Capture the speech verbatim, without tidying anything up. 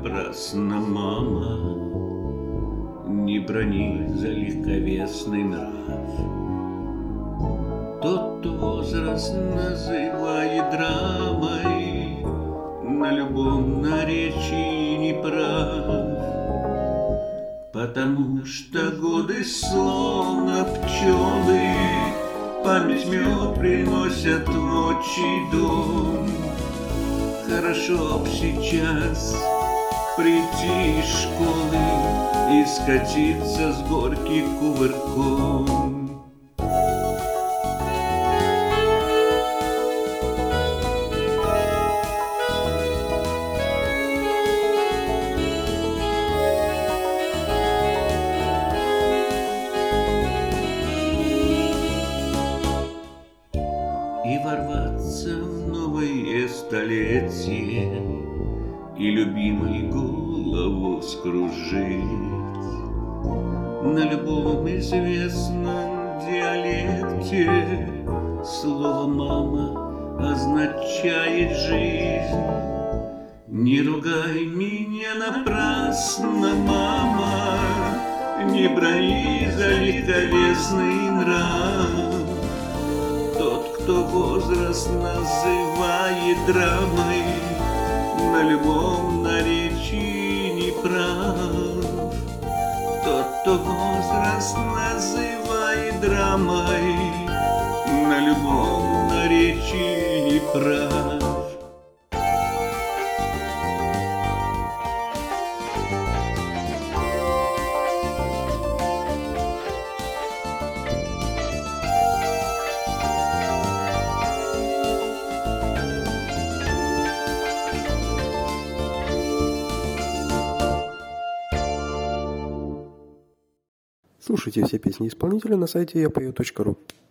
напрасно, мама, не брони за легковесный нрав. Тот возраст называет драмой, на любом наречии не прав, потому что годы словно пчелы память мед приносят в отчий дом. Хорошо б сейчас прийти из школы и скатиться с горки кувырком. И ворваться в новое столетие, и любимой голову скружить. На любом известном диалекте слово «мама» означает жизнь. Не ругай меня напрасно, мама, не брони за легковесный нрав. Кто возраст называет драмой, на любом наречии не прав. Тот, кто возраст называет драмой, на любом наречии не прав. Слушайте все песни исполнителя на сайте я пою точка ру.